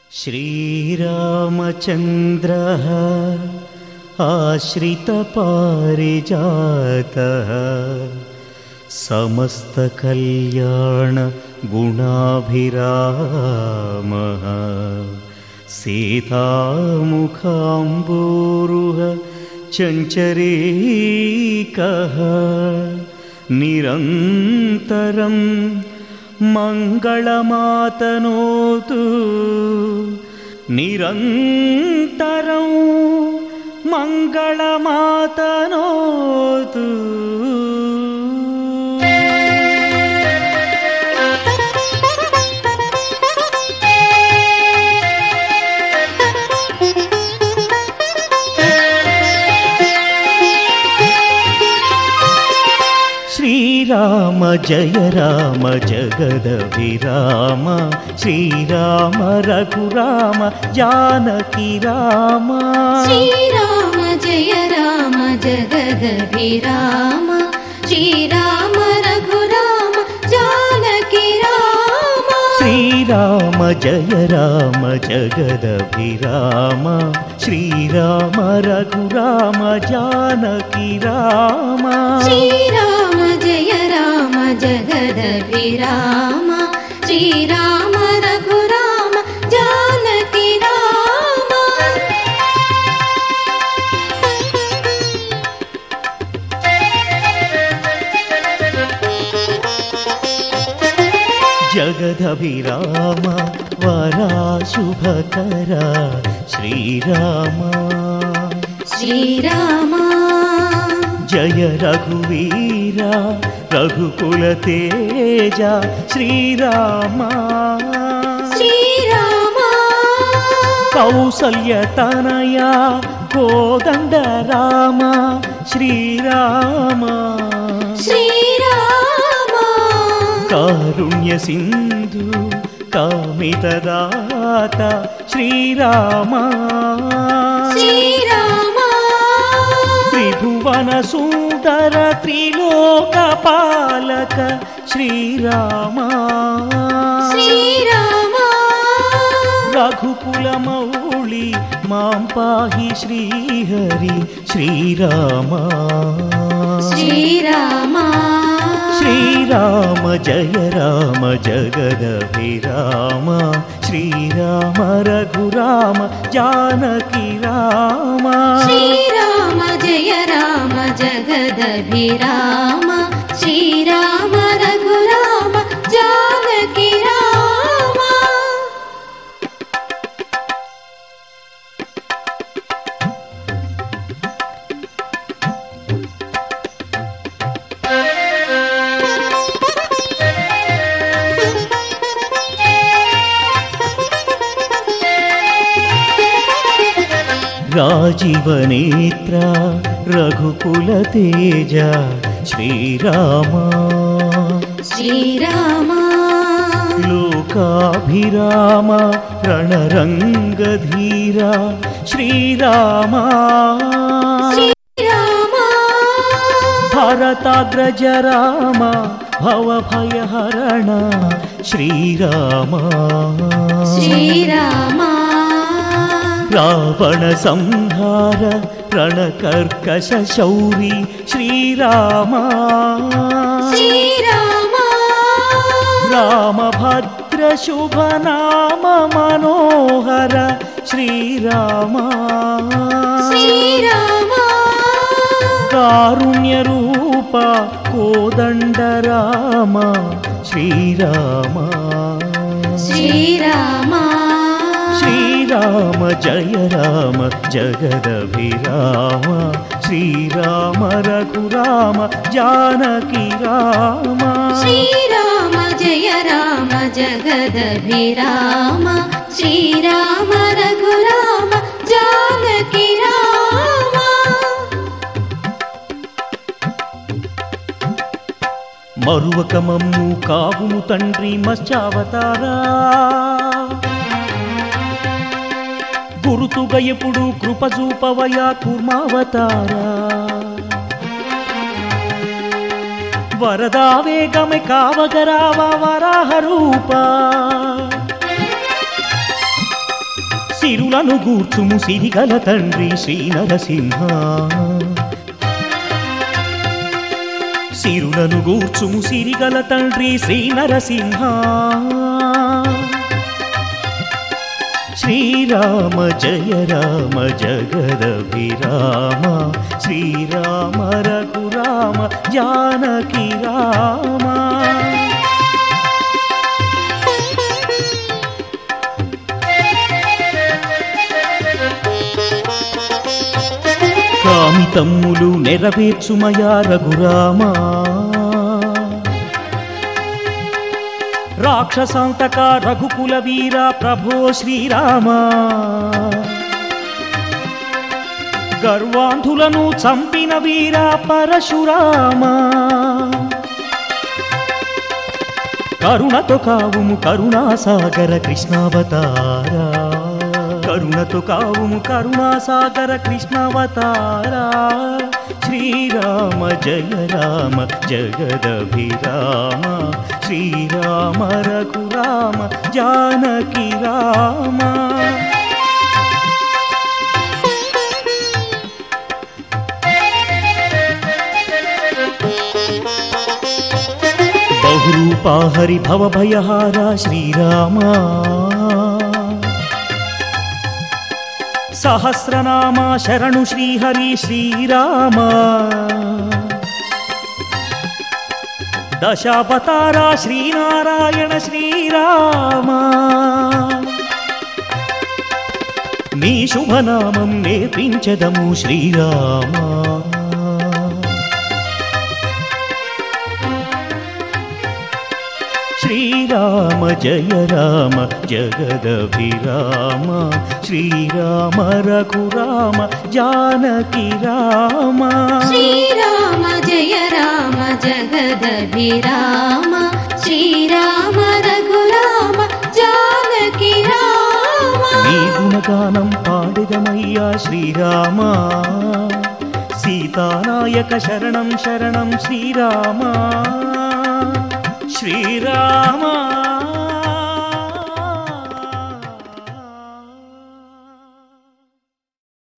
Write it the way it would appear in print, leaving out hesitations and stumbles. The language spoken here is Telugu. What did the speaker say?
श्रीरामचन्द्रः आश्रितपारिजातः समस्तकल्याणगुणाभिरामः सीतामुखाम्बोरुह चञ्चरीकः निरन्तरं मङ्गलमातनोतु निरन्तरं मङ्गलमातनोतु। श्रीराम जय राम जगदभिराम श्रीराम रघुराम जानकी राम। श्रीराम जय राम जगदभिराम श्रीराम रघुराम जानकी राम। श्रीराम जय राम जगदभिराम श्रीराम रघुराम जानकी राम। श्रीराम जय राम जगदभिराम श्रीराम रघुराम जानकी राम। जगदभिराम वरा शुभकरा श्रीराम। श्रीराम जय रघुवीरा रघुकुल तेजा श्रीराम। श्रीराम कौसल्यतनया कोदंड राम श्रीराम। श्रीराम कारुण्य सिंधु कामितदाता श्रीराम। श्रीराम त्रिभुवन सुंदर त्रिलोकपालक श्रीराम। श्रीराम रघुकुल मौळि मां पाहि श्रीहरि श्रीराम। श्रीराम श्रीराम जय राम जगदभिराम श्रीराम रघुराम जानकी राम। श्रीराम जय राम जगदभिराम श्रीराम रघुराम जानकी राम। राजीवनेत्रा रघुकुल तेजा श्रीराम। श्रीराम लोकाभिराम रणरंगधीरा श्रीराम। श्रीराम भरताग्रज राम भवभयहरण श्रीराम। श्रीराम रावण संहार रणकर्कश शौरी श्रीराम। श्रीराम रामभद्र शुभ नाम मनोहर श्रीराम। श्रीराम कारुण्य रूप कोदंड राम श्रीराम। श्रीराम श्रीराम जय राम जगदभिराम श्रीराम रघुराम जानकी राम। श्रीराम जय राम जगदभिराम श्रीराम रघुराम जानकी राम। మరువక మమ్ము కావుము తండ్రి మత్స్యావతారా గురుతుగా ఎప్పుడు కృప చూపవయా కూర్మావతారా వరదావేగమే కావగరావా వరాహ రూప సిరులను గూర్చుము సిరిగల తండ్రి శ్రీ నరసింహ సిరులను గూర్చుము సిరిగల తండ్రి శ్రీ నరసింహ శ్రీరామ జయ రామ జగదభిరామ శ్రీరామ రఘురామ జానకి రామ కామితమ్ములు నెరవేర్చుమయా రఘురామ రాక్షసాంతక రఘుకుల వీర ప్రభో శ్రీరామ గర్వాంధులను చంపిన వీర పరశురామ కరుణతో కావుము కరుణాసాగర కృష్ణావతారా కరుణతో కావుము కరుణాసాగర కృష్ణావతారా శ్రీరామ జయ రామ జగదభిరామ శ్రీరామ రఘురామ జానకి రామ బహురూపా హరి భవభయహార శ్రీరామ సహస్రనామ శరణు శ్రీహరి శ్రీరామ దశావతారా శ్రీనారాయణ శ్రీరామ నీ శుభనామం నేర్పించదము శ్రీరామ శ్రీరామ జయ రామ జగదభిరామ శ్రీరామ రఘురామ జానకి రామ శ్రీరామ జయ రామ జగదభిరామ శ్రీరామ రఘురామ జానకి రామ నీ గుణగానం పాడిదమయ్యా శ్రీరామ సీతానాయక శరణం శరణం శ్రీరామ శ్రీరామ